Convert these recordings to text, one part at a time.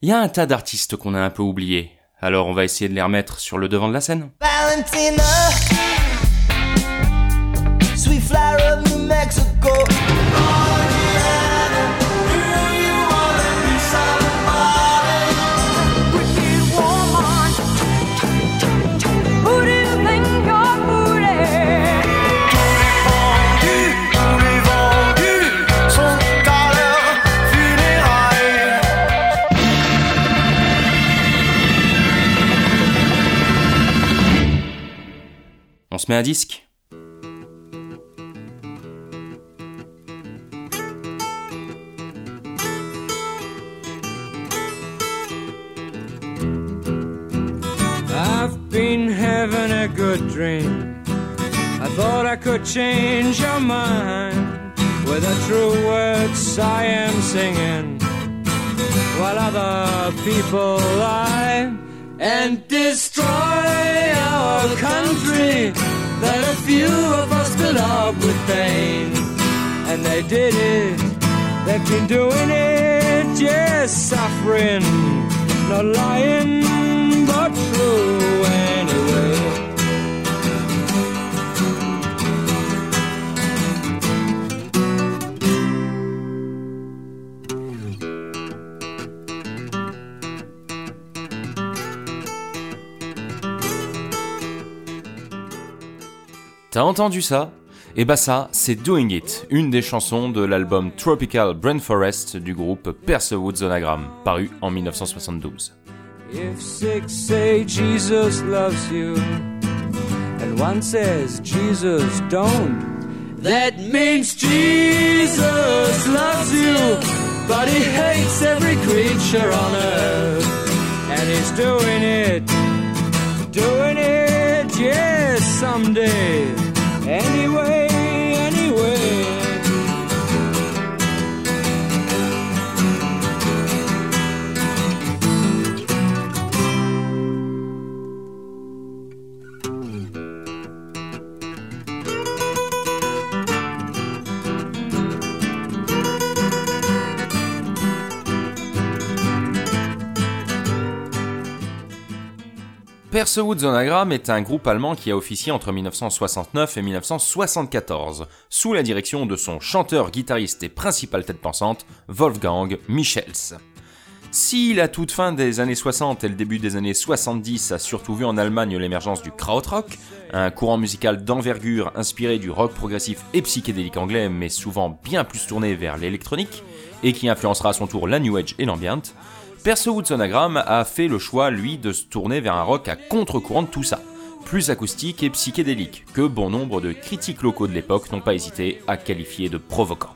Il y a un tas d'artistes qu'on a un peu oubliés, alors on va essayer de les remettre sur le devant de la scène. Valentina, sweet flower of New Mexico. On se met un disque ? I've been having a good dream. I thought I could change your mind with the true words I am singing, while other people lie and destroy our country that a few of us fill up with pain. And they did it, they've been doing it, yes, suffering, not lying, but true anyway. T'as entendu ça ? Et bah ça, c'est Doing It, une des chansons de l'album Tropical Brain Forest du groupe Persewood Zonagram, paru en 1972. If six say Jesus loves you, and one says Jesus don't, that means Jesus loves you, but he hates every creature on earth, and he's doing it, yes, someday. Anyway. Persewood Zonagram est un groupe allemand qui a officié entre 1969 et 1974, sous la direction de son chanteur, guitariste et principale tête pensante, Wolfgang Michels. Si la toute fin des années 60 et le début des années 70 a surtout vu en Allemagne l'émergence du krautrock, un courant musical d'envergure inspiré du rock progressif et psychédélique anglais, mais souvent bien plus tourné vers l'électronique, et qui influencera à son tour la New Age et l'ambient, Persewood Zonagram a fait le choix, lui, de se tourner vers un rock à contre-courant de tout ça, plus acoustique et psychédélique, que bon nombre de critiques locaux de l'époque n'ont pas hésité à qualifier de provoquant.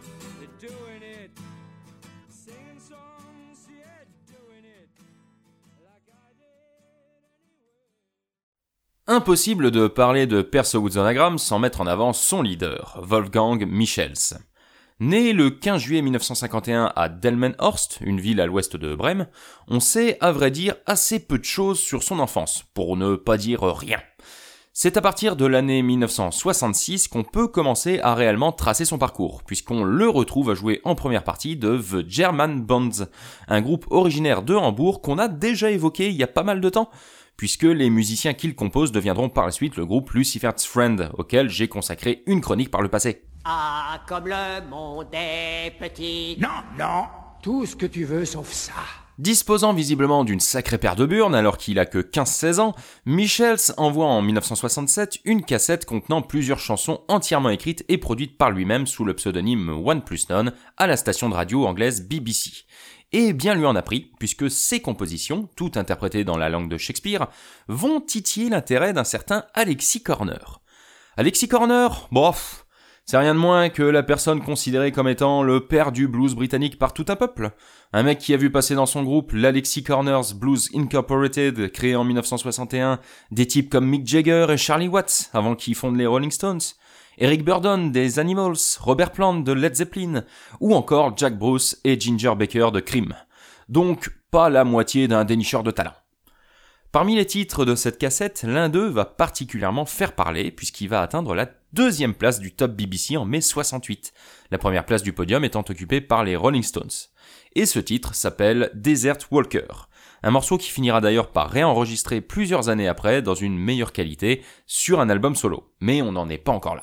Impossible de parler de Persewood Zonagram sans mettre en avant son leader, Wolfgang Michels. Né le 15 juillet 1951 à Delmenhorst, une ville à l'ouest de Brême, on sait, à vrai dire, assez peu de choses sur son enfance, pour ne pas dire rien. C'est à partir de l'année 1966 qu'on peut commencer à réellement tracer son parcours, puisqu'on le retrouve à jouer en première partie de The German Bonds, un groupe originaire de Hambourg qu'on a déjà évoqué il y a pas mal de temps, puisque les musiciens qui le composent deviendront par la suite le groupe Lucifer's Friend, auquel j'ai consacré une chronique par le passé. Ah, comme le monde est petit. Non, tout ce que tu veux sauf ça. Disposant visiblement d'une sacrée paire de burnes alors qu'il a que 15-16 ans, Michels envoie en 1967 une cassette contenant plusieurs chansons entièrement écrites et produites par lui-même sous le pseudonyme One Plus None à la station de radio anglaise BBC. Et bien lui en a pris, puisque ces compositions, toutes interprétées dans la langue de Shakespeare, vont titiller l'intérêt d'un certain Alexis Korner. Alexis Korner, bof, c'est rien de moins que la personne considérée comme étant le père du blues britannique par tout un peuple. Un mec qui a vu passer dans son groupe l'Alexis Korner's Blues Incorporated, créé en 1961, des types comme Mick Jagger et Charlie Watts, avant qu'ils fondent les Rolling Stones, Eric Burdon des Animals, Robert Plant de Led Zeppelin, ou encore Jack Bruce et Ginger Baker de Cream. Donc, pas la moitié d'un dénicheur de talent. Parmi les titres de cette cassette, l'un d'eux va particulièrement faire parler puisqu'il va atteindre la 2e place du top BBC en mai 68, la première place du podium étant occupée par les Rolling Stones. Et ce titre s'appelle Desert Walker, un morceau qui finira d'ailleurs par réenregistrer plusieurs années après dans une meilleure qualité sur un album solo, mais on n'en est pas encore là.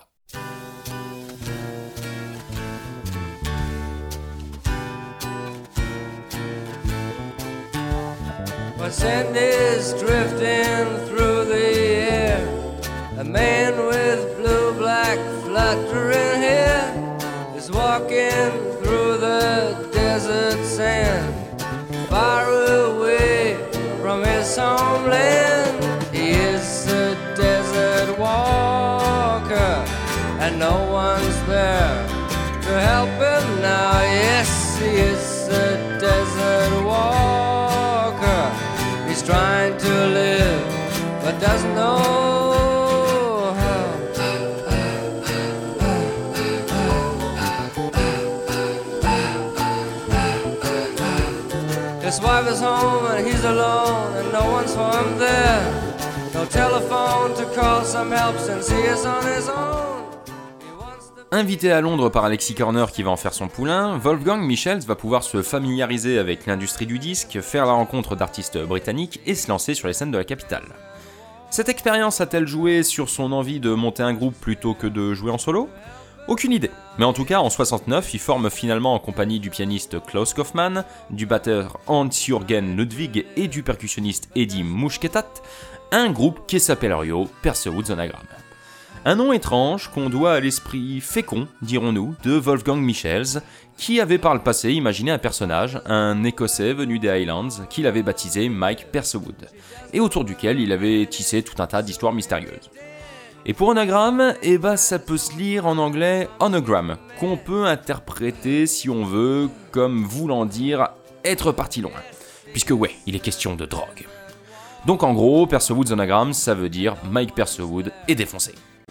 My sand is drifting through the air. A man with blue-black fluttering hair is walking through the desert sand, far away from his homeland. He is a desert walker, and no one's there to help him now. Yes, he is a desert walker. He's trying to live, but doesn't know how. His wife is home and he's alone, and no one's for him there. No telephone to call some help since he is on his own. Invité à Londres par Alexis Corner qui va en faire son poulain, Wolfgang Michels va pouvoir se familiariser avec l'industrie du disque, faire la rencontre d'artistes britanniques et se lancer sur les scènes de la capitale. Cette expérience a-t-elle joué sur son envie de monter un groupe plutôt que de jouer en solo ? Aucune idée, mais en tout cas en 69, il forme finalement en compagnie du pianiste Klaus Kaufmann, du batteur Hans-Jürgen Ludwig et du percussionniste Eddie Muschketat, un groupe qui s'appellerait Persewood Zonagram. Un nom étrange qu'on doit à l'esprit fécond, dirons-nous, de Wolfgang Michels, qui avait par le passé imaginé un personnage, un Écossais venu des Highlands, qu'il avait baptisé Mike Persewood, et autour duquel il avait tissé tout un tas d'histoires mystérieuses. Et pour anagramme, ça peut se lire en anglais onogram, qu'on peut interpréter, si on veut, comme voulant dire être parti loin, puisque il est question de drogue. Donc en gros, Persewood Zonagram, ça veut dire Mike Persewood est défoncé.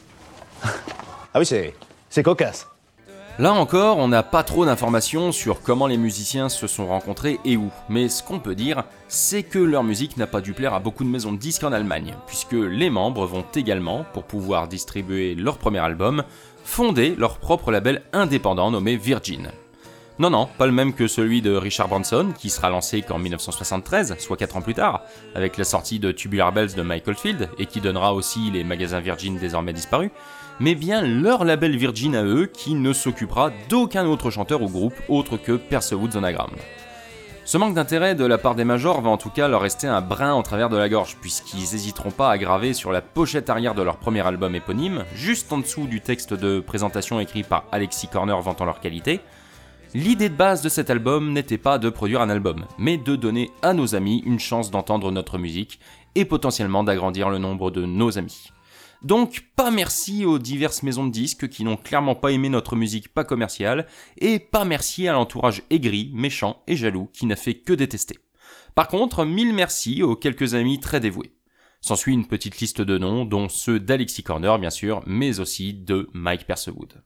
Ah oui, c'est cocasse. Là encore, on n'a pas trop d'informations sur comment les musiciens se sont rencontrés et où, mais ce qu'on peut dire, c'est que leur musique n'a pas dû plaire à beaucoup de maisons de disques en Allemagne, puisque les membres vont également, pour pouvoir distribuer leur premier album, fonder leur propre label indépendant nommé Virgin. Non, pas le même que celui de Richard Branson, qui sera lancé qu'en 1973, soit 4 ans plus tard, avec la sortie de Tubular Bells de Michael Field, et qui donnera aussi les magasins Virgin désormais disparus, mais bien leur label Virgin à eux, qui ne s'occupera d'aucun autre chanteur ou groupe autre que Persewood Zonagram. Ce manque d'intérêt de la part des majors va en tout cas leur rester un brin en travers de la gorge, puisqu'ils n'hésiteront pas à graver sur la pochette arrière de leur premier album éponyme, juste en dessous du texte de présentation écrit par Alexis Corner vantant leur qualité, l'idée de base de cet album n'était pas de produire un album, mais de donner à nos amis une chance d'entendre notre musique et potentiellement d'agrandir le nombre de nos amis. Donc pas merci aux diverses maisons de disques qui n'ont clairement pas aimé notre musique pas commerciale, et pas merci à l'entourage aigri, méchant et jaloux qui n'a fait que détester. Par contre, 1000 merci aux quelques amis très dévoués. S'ensuit une petite liste de noms, dont ceux d'Alexis Corner bien sûr, mais aussi de Mike Persewood.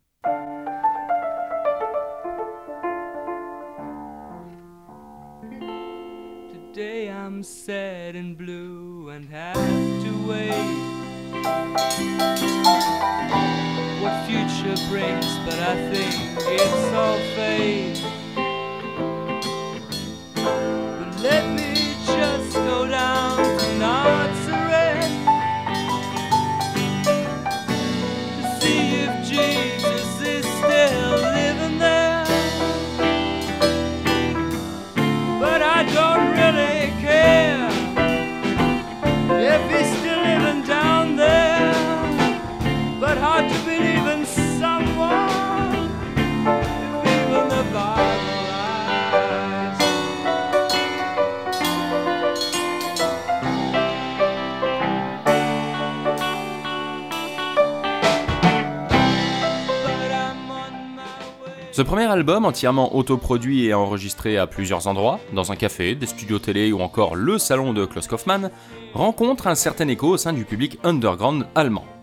Today I'm sad and blue and have to wait what future brings, but I think it's all fate. But let me just go down to Nazareth to see if Jesus is still living there. But I don't really care if he's still living down there. But hard to believe in someone if even the Bible lies. But I'm on my way. Ce premier album, entièrement autoproduit et enregistré à plusieurs endroits, dans un café, des studios télé ou encore le salon de Klaus Kaufmann, rencontre un certain écho au sein du public underground allemand.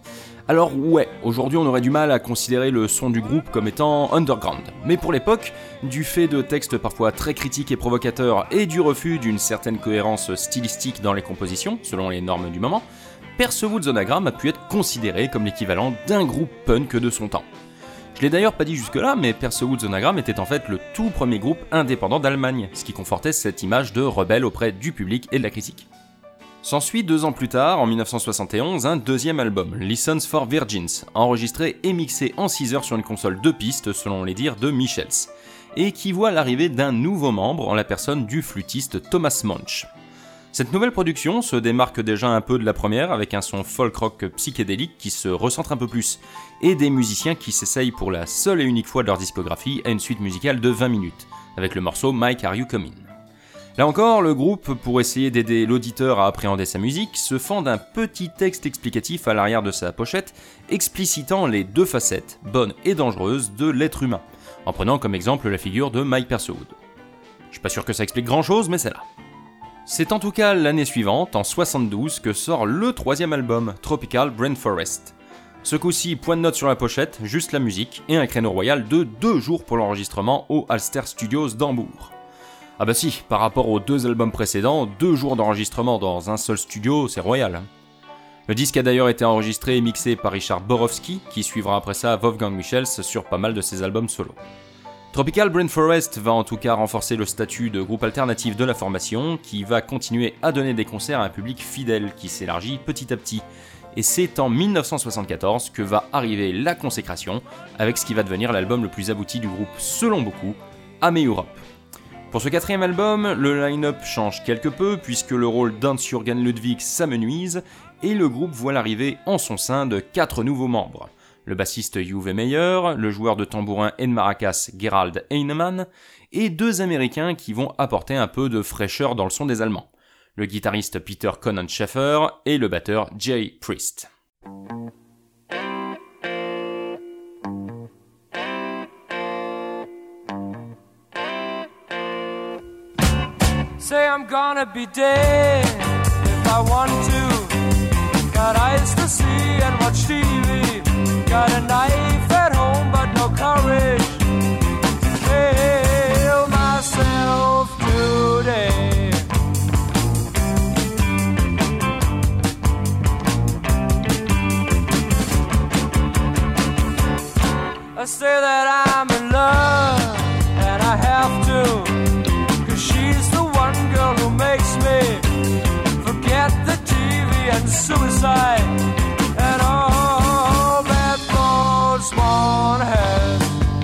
Alors ouais, aujourd'hui on aurait du mal à considérer le son du groupe comme étant underground, mais pour l'époque, du fait de textes parfois très critiques et provocateurs et du refus d'une certaine cohérence stylistique dans les compositions, selon les normes du moment, Persewood's Anagram a pu être considéré comme l'équivalent d'un groupe punk de son temps. Je l'ai d'ailleurs pas dit jusque-là, mais Persewood's Anagram était en fait le tout premier groupe indépendant d'Allemagne, ce qui confortait cette image de rebelle auprès du public et de la critique. S'ensuit 2 ans plus tard, en 1971, un deuxième album, License for Virgins, enregistré et mixé en 6 heures sur une console 2 pistes selon les dires de Michels, et qui voit l'arrivée d'un nouveau membre en la personne du flûtiste Thomas Munch. Cette nouvelle production se démarque déjà un peu de la première avec un son folk-rock psychédélique qui se recentre un peu plus, et des musiciens qui s'essayent pour la seule et unique fois de leur discographie à une suite musicale de 20 minutes, avec le morceau Mike Are You Comin'. Là encore, le groupe, pour essayer d'aider l'auditeur à appréhender sa musique, se fend d'un petit texte explicatif à l'arrière de sa pochette, explicitant les 2 facettes, bonnes et dangereuses, de l'être humain, en prenant comme exemple la figure de Mike Persewood. Je suis pas sûr que ça explique grand chose, mais c'est là. C'est en tout cas l'année suivante, en 72, que sort le 3e album, Tropical Rainforest. Ce coup-ci, point de note sur la pochette, juste la musique, et un créneau royal de 2 jours pour l'enregistrement au Alster Studios d'Hambourg. Ah bah si, par rapport aux 2 albums précédents, 2 jours d'enregistrement dans un seul studio, c'est royal. Le disque a d'ailleurs été enregistré et mixé par Richard Borowski, qui suivra après ça Wolfgang Michels sur pas mal de ses albums solo. Tropical Rainforest va en tout cas renforcer le statut de groupe alternatif de la formation, qui va continuer à donner des concerts à un public fidèle qui s'élargit petit à petit. Et c'est en 1974 que va arriver la consécration, avec ce qui va devenir l'album le plus abouti du groupe selon beaucoup, Ame Europe. Pour ce 4e album, le line-up change quelque peu puisque le rôle d'Hans-Jürgen Ludwig s'amenuise et le groupe voit l'arrivée en son sein de 4 nouveaux membres. Le bassiste Uwe Meyer, le joueur de tambourin et de maracas Gerald Heinemann et 2 Américains qui vont apporter un peu de fraîcheur dans le son des Allemands. Le guitariste Peter Conan-Schaffer et le batteur Jay Priest. Say I'm gonna be dead if I want to. Got eyes to see and watch TV. Got a knife at home but no courage to kill myself today. I say that I'm in love and I have to, 'cause she's the one girl who makes me forget the TV and suicide and all bad thoughts one has.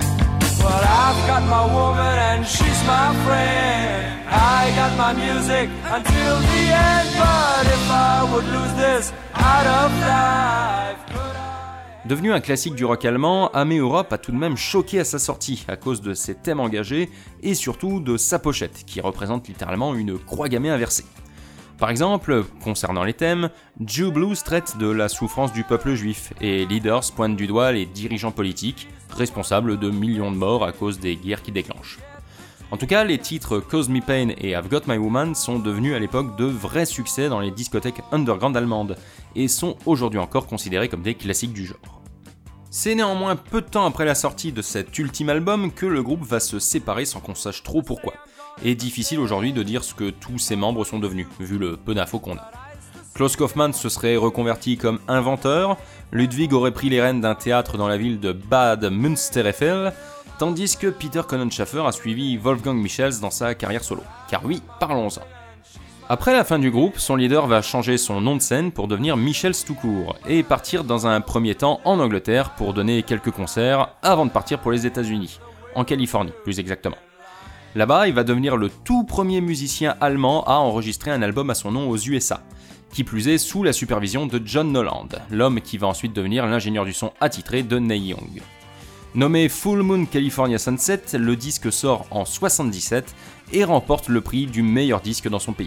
Well, I've got my woman and she's my friend. I got my music until the end, but if I would lose this out of life, could I? Devenu un classique du rock allemand, Ame Europe a tout de même choqué à sa sortie à cause de ses thèmes engagés et surtout de sa pochette qui représente littéralement une croix gammée inversée. Par exemple, concernant les thèmes, Jew Blues traite de la souffrance du peuple juif et Leaders pointe du doigt les dirigeants politiques responsables de millions de morts à cause des guerres qui déclenchent. En tout cas, les titres Cause Me Pain et I've Got My Woman sont devenus à l'époque de vrais succès dans les discothèques underground allemandes et sont aujourd'hui encore considérés comme des classiques du genre. C'est néanmoins peu de temps après la sortie de cet ultime album que le groupe va se séparer sans qu'on sache trop pourquoi. Et difficile aujourd'hui de dire ce que tous ses membres sont devenus, vu le peu d'infos qu'on a. Klaus Kaufmann se serait reconverti comme inventeur, Ludwig aurait pris les rênes d'un théâtre dans la ville de Bad Münstereifel, tandis que Peter Conan-Schaffer a suivi Wolfgang Michels dans sa carrière solo. Car oui, parlons-en. Après la fin du groupe, son leader va changer son nom de scène pour devenir Michels tout court, et partir dans un premier temps en Angleterre pour donner quelques concerts avant de partir pour les États-Unis, en Californie plus exactement. Là-bas, il va devenir le tout premier musicien allemand à enregistrer un album à son nom aux USA, qui plus est sous la supervision de John Noland, l'homme qui va ensuite devenir l'ingénieur du son attitré de Neil Young. Nommé Full Moon California Sunset, le disque sort en 77 et remporte le prix du meilleur disque dans son pays.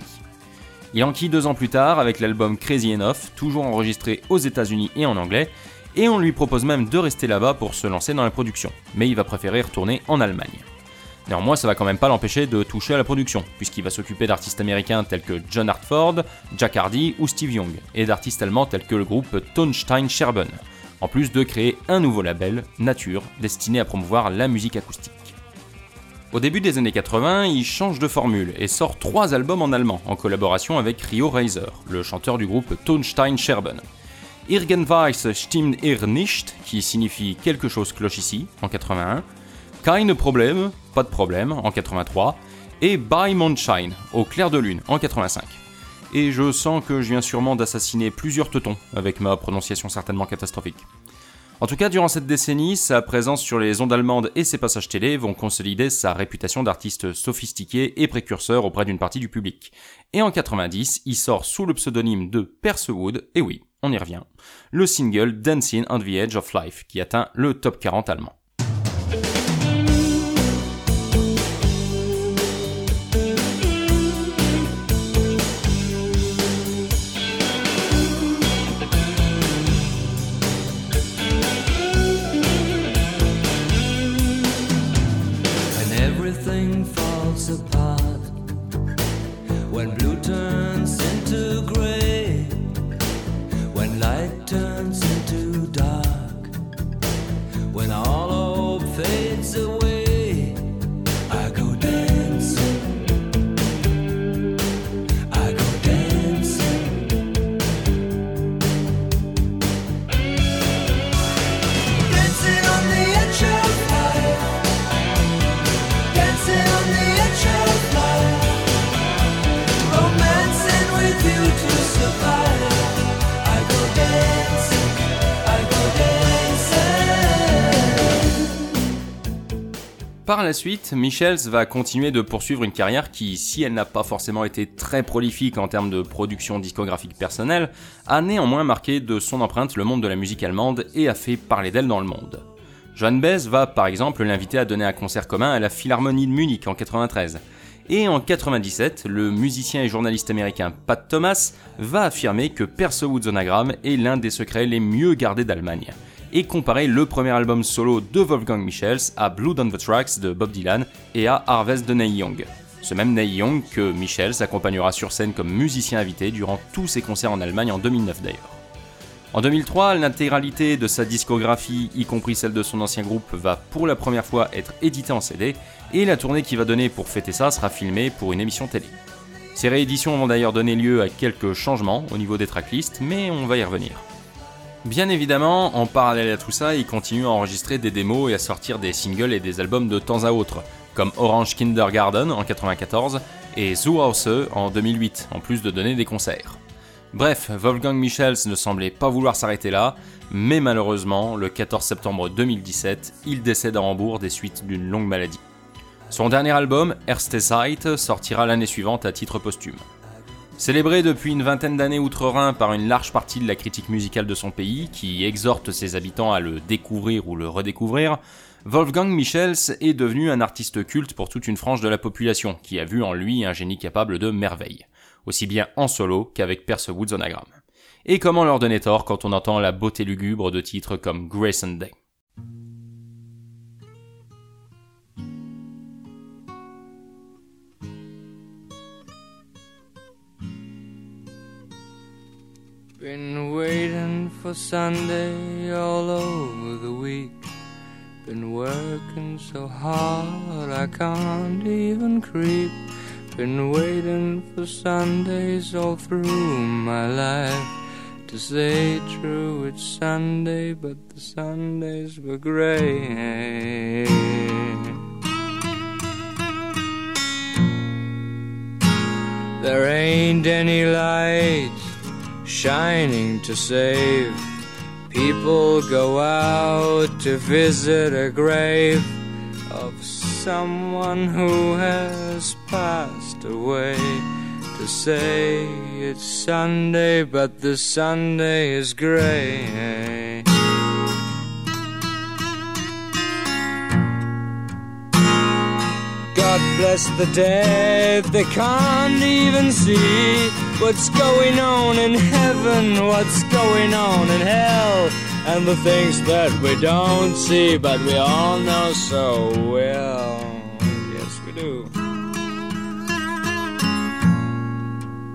Il enquille 2 ans plus tard avec l'album Crazy Enough, toujours enregistré aux États-Unis et en anglais, et on lui propose même de rester là-bas pour se lancer dans la production, mais il va préférer retourner en Allemagne. Néanmoins, ça va quand même pas l'empêcher de toucher à la production, puisqu'il va s'occuper d'artistes américains tels que John Hartford, Jack Hardy ou Steve Young, et d'artistes allemands tels que le groupe Tonstein Scherben, en plus de créer un nouveau label, Nature, destiné à promouvoir la musique acoustique. Au début des années 80, il change de formule et sort 3 albums en allemand, en collaboration avec Rio Reiser, le chanteur du groupe Tonstein Scherben. Irgendwas stimmt hier nicht, qui signifie quelque chose cloche ici, en 81, Keine Problem, pas de problème, en 83, et Bei Mondschein, au clair de lune, en 85. Et je sens que je viens sûrement d'assassiner plusieurs teutons, avec ma prononciation certainement catastrophique. En tout cas, durant cette décennie, sa présence sur les ondes allemandes et ses passages télé vont consolider sa réputation d'artiste sophistiqué et précurseur auprès d'une partie du public. Et en 90, il sort sous le pseudonyme de Persewood, et oui, on y revient, le single Dancing on the Edge of Life, qui atteint le top 40 allemand. Apart when blue turns into gray, when light turns into dark, when all hope fades away, I go dancing, I go dancing, dancing on the edge of life, dancing on the edge of life, romancing with you to survive. I go dancing, I go dancing. Par la suite, Michels va continuer de poursuivre une carrière qui, si elle n'a pas forcément été très prolifique en termes de production discographique personnelle, a néanmoins marqué de son empreinte le monde de la musique allemande et a fait parler d'elle dans le monde. Johann Baez va par exemple l'inviter à donner un concert commun à la Philharmonie de Munich en 93. Et en 97, le musicien et journaliste américain Pat Thomas va affirmer que Persewood's Anagram est l'un des secrets les mieux gardés d'Allemagne, et comparer le premier album solo de Wolfgang Michels à Blood on the Tracks de Bob Dylan et à Harvest de Neil Young. Ce même Neil Young que Michels accompagnera sur scène comme musicien invité durant tous ses concerts en Allemagne en 2009 d'ailleurs. En 2003, l'intégralité de sa discographie, y compris celle de son ancien groupe, va pour la première fois être éditée en CD, et la tournée qui va donner pour fêter ça sera filmée pour une émission télé. Ces rééditions vont d'ailleurs donner lieu à quelques changements au niveau des tracklists, mais on va y revenir. Bien évidemment, en parallèle à tout ça, il continue à enregistrer des démos et à sortir des singles et des albums de temps à autre, comme Orange Kindergarten en 1994 et Zuhause en 2008, en plus de donner des concerts. Bref, Wolfgang Michels ne semblait pas vouloir s'arrêter là, mais malheureusement, le 14 septembre 2017, il décède à Hambourg des suites d'une longue maladie. Son dernier album, Erste Zeit, sortira l'année suivante à titre posthume. Célébré depuis une vingtaine d'années outre-Rhin par une large partie de la critique musicale de son pays, qui exhorte ses habitants à le découvrir ou le redécouvrir, Wolfgang Michels est devenu un artiste culte pour toute une frange de la population, qui a vu en lui un génie capable de merveilles, aussi bien en solo qu'avec Persewood's Anagram. Et comment leur donner tort quand on entend la beauté lugubre de titres comme Grey Sunday. Been waiting for Sunday all over the week. Been working so hard I can't even creep. Been waiting for Sundays all through my life. To say true, it's Sunday, but the Sundays were grey. There ain't any light shining to save. People go out to visit a grave of someone who has passed away. To say it's Sunday, but the Sunday is grey. God bless the dead, they can't even see what's going on in heaven, what's going on in hell, and the things that we don't see, but we all know so well. Yes, we do.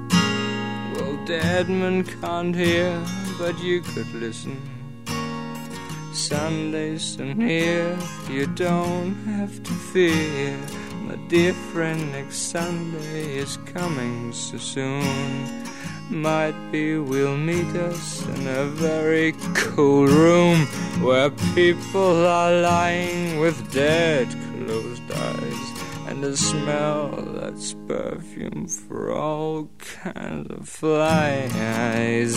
Well, dead men can't hear, but you could listen. Sunday's so near, you don't have to fear. My dear friend, next Sunday is coming so soon. Might be we'll meet us in a very cool room where people are lying with dead closed eyes and a smell that's perfume for all kinds of flies.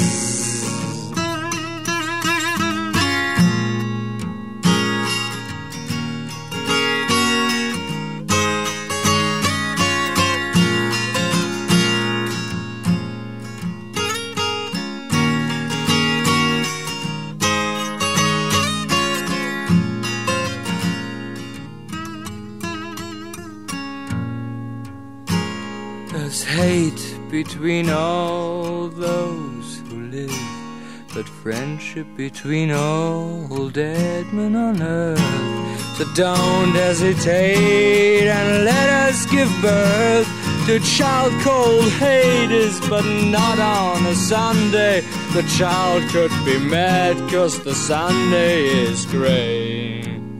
There's hate between all those who live, but friendship between all dead men on earth. So don't hesitate and let us give birth to a child called Hades, but not on a Sunday. The child could be mad 'cause the Sunday is grey.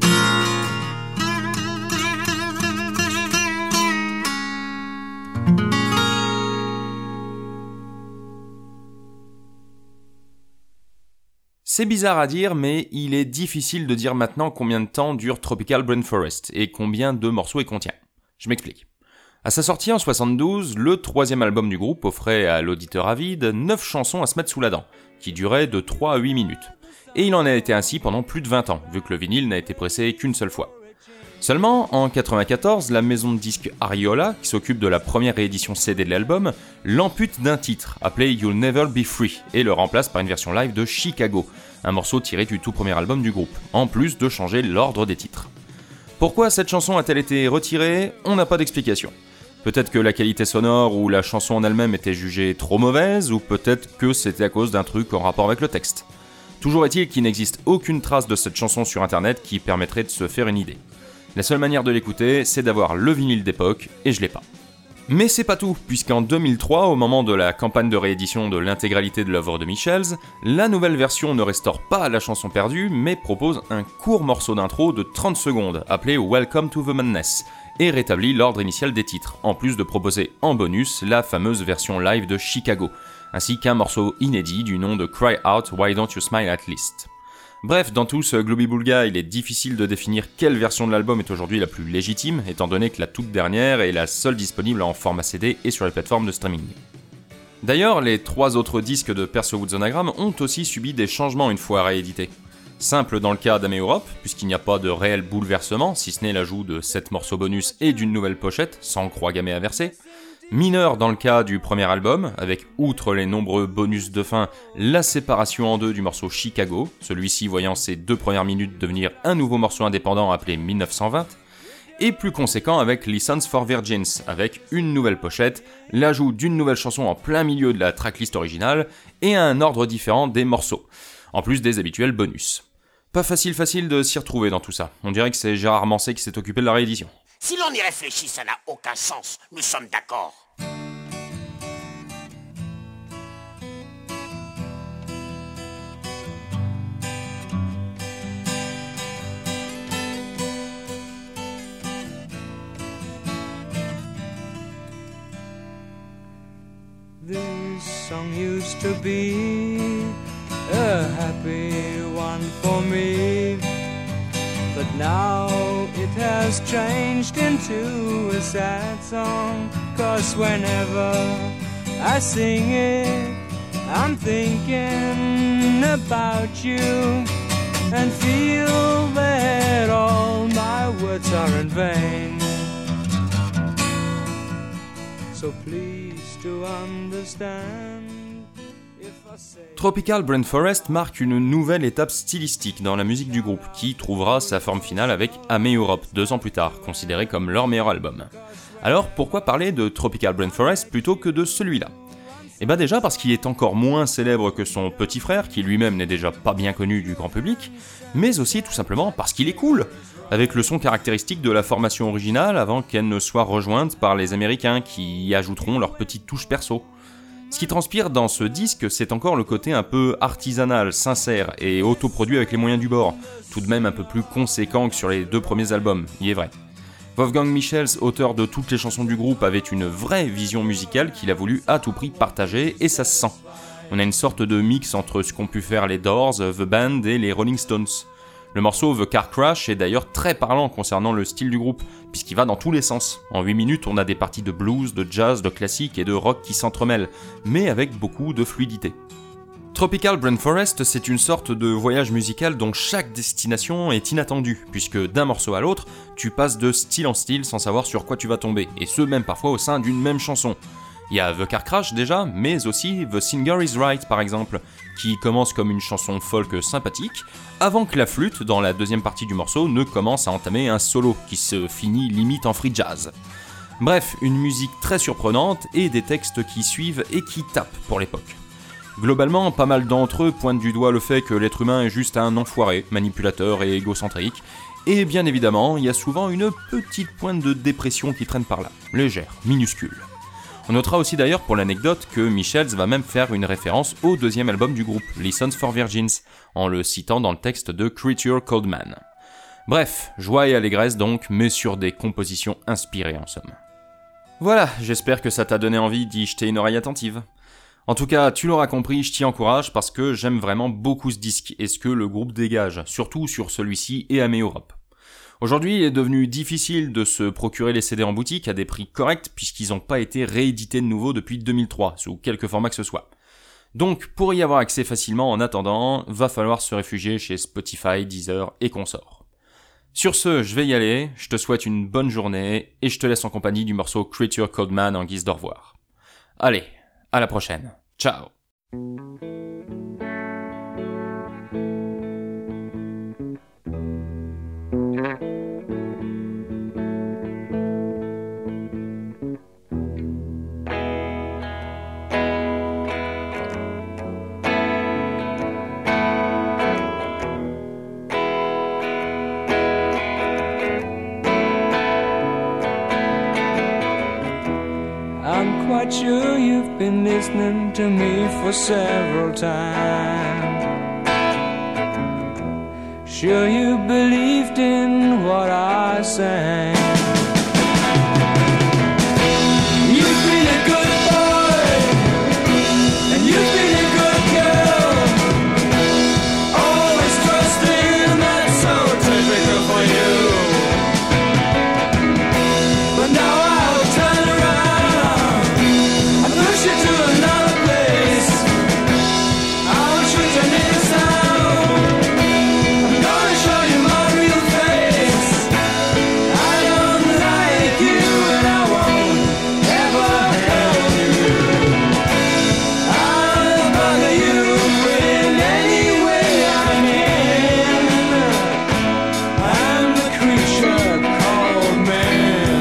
C'est bizarre à dire, mais il est difficile de dire maintenant combien de temps dure Tropical Brain Forest et combien de morceaux il contient. Je m'explique. À sa sortie en 72, le troisième album du groupe offrait à l'auditeur avide 9 chansons à se mettre sous la dent, qui duraient de 3 à 8 minutes. Et il en a été ainsi pendant plus de 20 ans, vu que le vinyle n'a été pressé qu'une seule fois. Seulement, en 94, la maison de disques Ariola, qui s'occupe de la première réédition CD de l'album, l'ampute d'un titre, appelé You'll Never Be Free, et le remplace par une version live de Chicago, un morceau tiré du tout premier album du groupe, en plus de changer l'ordre des titres. Pourquoi cette chanson a-t-elle été retirée ? On n'a pas d'explication. Peut-être que la qualité sonore ou la chanson en elle-même était jugée trop mauvaise, ou peut-être que c'était à cause d'un truc en rapport avec le texte. Toujours est-il qu'il n'existe aucune trace de cette chanson sur internet qui permettrait de se faire une idée. La seule manière de l'écouter, c'est d'avoir le vinyle d'époque, et je l'ai pas. Mais c'est pas tout, puisqu'en 2003, au moment de la campagne de réédition de l'intégralité de l'œuvre de Michels, la nouvelle version ne restaure pas la chanson perdue, mais propose un court morceau d'intro de 30 secondes, appelé Welcome to the Madness, et rétablit l'ordre initial des titres, en plus de proposer en bonus la fameuse version live de Chicago, ainsi qu'un morceau inédit du nom de Cry Out, Why Don't You Smile At Least. Bref, dans tout ce gloobie-boulga, il est difficile de définir quelle version de l'album est aujourd'hui la plus légitime, étant donné que la toute dernière est la seule disponible en format CD et sur les plateformes de streaming. D'ailleurs, les 3 autres disques de Persewood Sonagram ont aussi subi des changements une fois réédités. Simple dans le cas d'Ame Europe, puisqu'il n'y a pas de réel bouleversement, si ce n'est l'ajout de 7 morceaux bonus et d'une nouvelle pochette, sans croix gammée inversée. Mineur dans le cas du premier album, avec outre les nombreux bonus de fin, la séparation en deux du morceau Chicago, celui-ci voyant ses 2 premières minutes devenir un nouveau morceau indépendant appelé 1920, et plus conséquent avec License for Virgins, avec une nouvelle pochette, l'ajout d'une nouvelle chanson en plein milieu de la tracklist originale, et un ordre différent des morceaux, en plus des habituels bonus. Pas facile de s'y retrouver dans tout ça, on dirait que c'est Gérard Manset qui s'est occupé de la réédition. Si l'on y réfléchit, ça n'a aucun sens. Nous sommes d'accord. This song used to be a happy one for me, but now it has changed into a sad song. 'Cause whenever I sing it, I'm thinking about you, and feel that all my words are in vain. So please to understand. Tropical Brain Forest marque une nouvelle étape stylistique dans la musique du groupe, qui trouvera sa forme finale avec Ame Europe 2 ans plus tard, considéré comme leur meilleur album. Alors pourquoi parler de Tropical Brain Forest plutôt que de celui-là ? Eh ben déjà parce qu'il est encore moins célèbre que son petit frère, qui lui-même n'est déjà pas bien connu du grand public, mais aussi tout simplement parce qu'il est cool, avec le son caractéristique de la formation originale avant qu'elle ne soit rejointe par les Américains qui y ajouteront leur petite touche perso. Ce qui transpire dans ce disque, c'est encore le côté un peu artisanal, sincère et autoproduit avec les moyens du bord, tout de même un peu plus conséquent que sur les 2 premiers albums, il est vrai. Wolfgang Michels, auteur de toutes les chansons du groupe, avait une vraie vision musicale qu'il a voulu à tout prix partager, et ça se sent. On a une sorte de mix entre ce qu'ont pu faire les Doors, The Band et les Rolling Stones. Le morceau The Car Crash est d'ailleurs très parlant concernant le style du groupe, puisqu'il va dans tous les sens. En 8 minutes, on a des parties de blues, de jazz, de classique et de rock qui s'entremêlent, mais avec beaucoup de fluidité. Tropical Brain Forest, c'est une sorte de voyage musical dont chaque destination est inattendue, puisque d'un morceau à l'autre, tu passes de style en style sans savoir sur quoi tu vas tomber, et ce même parfois au sein d'une même chanson. Il y a The Car Crash déjà, mais aussi The Singer Is Right par exemple, qui commence comme une chanson folk sympathique, avant que la flûte, dans la deuxième partie du morceau, ne commence à entamer un solo qui se finit limite en free jazz. Bref, une musique très surprenante et des textes qui suivent et qui tapent pour l'époque. Globalement, pas mal d'entre eux pointent du doigt le fait que l'être humain est juste un enfoiré, manipulateur et égocentrique, et bien évidemment, il y a souvent une petite pointe de dépression qui traîne par là, légère, minuscule. On notera aussi d'ailleurs pour l'anecdote que Michels va même faire une référence au 2e album du groupe, Lessons for Virgins, en le citant dans le texte de Creature Called Man. Bref, joie et allégresse donc, mais sur des compositions inspirées en somme. Voilà, j'espère que ça t'a donné envie d'y jeter une oreille attentive. En tout cas, tu l'auras compris, je t'y encourage parce que j'aime vraiment beaucoup ce disque et ce que le groupe dégage, surtout sur celui-ci et Amé Europe. Aujourd'hui, il est devenu difficile de se procurer les CD en boutique à des prix corrects puisqu'ils n'ont pas été réédités de nouveau depuis 2003, sous quelque format que ce soit. Donc, pour y avoir accès facilement en attendant, va falloir se réfugier chez Spotify, Deezer et consorts. Sur ce, je vais y aller, je te souhaite une bonne journée et je te laisse en compagnie du morceau Creature Called Man en guise d'au revoir. Allez, à la prochaine. Ciao. I'm quite sure you've been listening to me for several times. Sure you believed in what I sang. You've been a good boy, and you've been a good girl. Always trusting, that's so typical for you. But now I'll turn around, push you to another place. I'll shoot your name down. I'm gonna show you my real face. I don't like you and I won't ever help you. I'll bother you in any way I can. I'm the creature called man.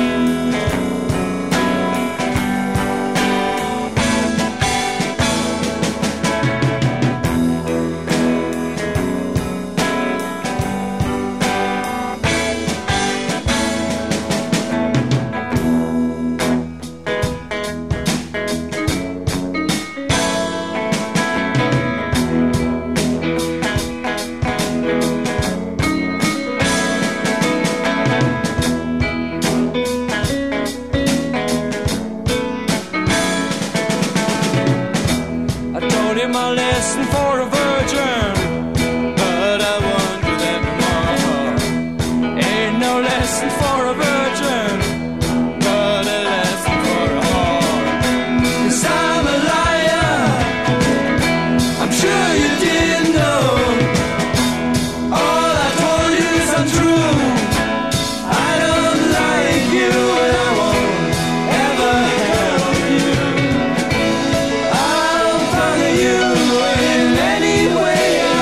I told him my lesson for a virgin, but I won't do that no more. Ain't no lesson for a virgin, but a lesson for a whore. 'Cause I'm a liar, I'm sure you didn't know. All I told you is untrue. I don't like you and I won't ever help you. I'll bother you in any way I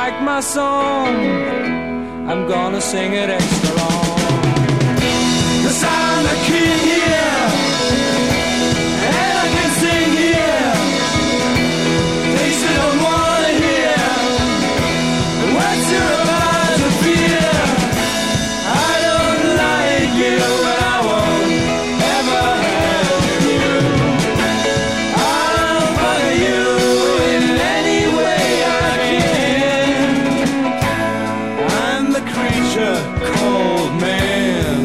like my song, I'm gonna sing it extra long. 'Cause I'm the king here, and I can sing here things you don't wanna hear. What you're about to fear, I don't like you, and I won't ever have you. I'll bother you in any way I can. I'm the creature called man.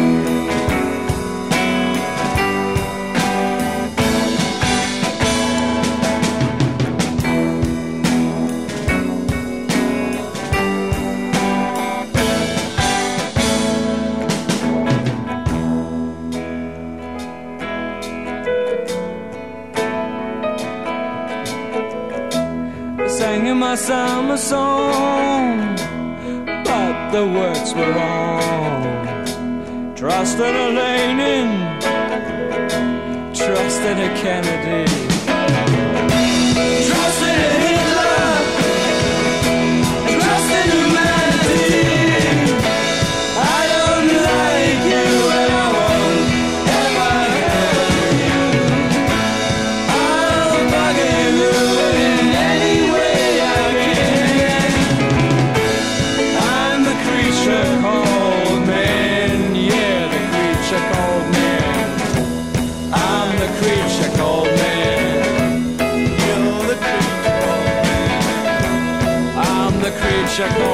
Singing my summer song, but the words were wrong. Trusted a Lenin, trusted a Kennedy, trusted a Hitler, trusted humanity. I don't like you, and I won't ever have you. I'll bugger you in any way I can. I'm the creature called man, yeah, the creature called man. I'm the creature called man. You're the creature called man. I'm the creature called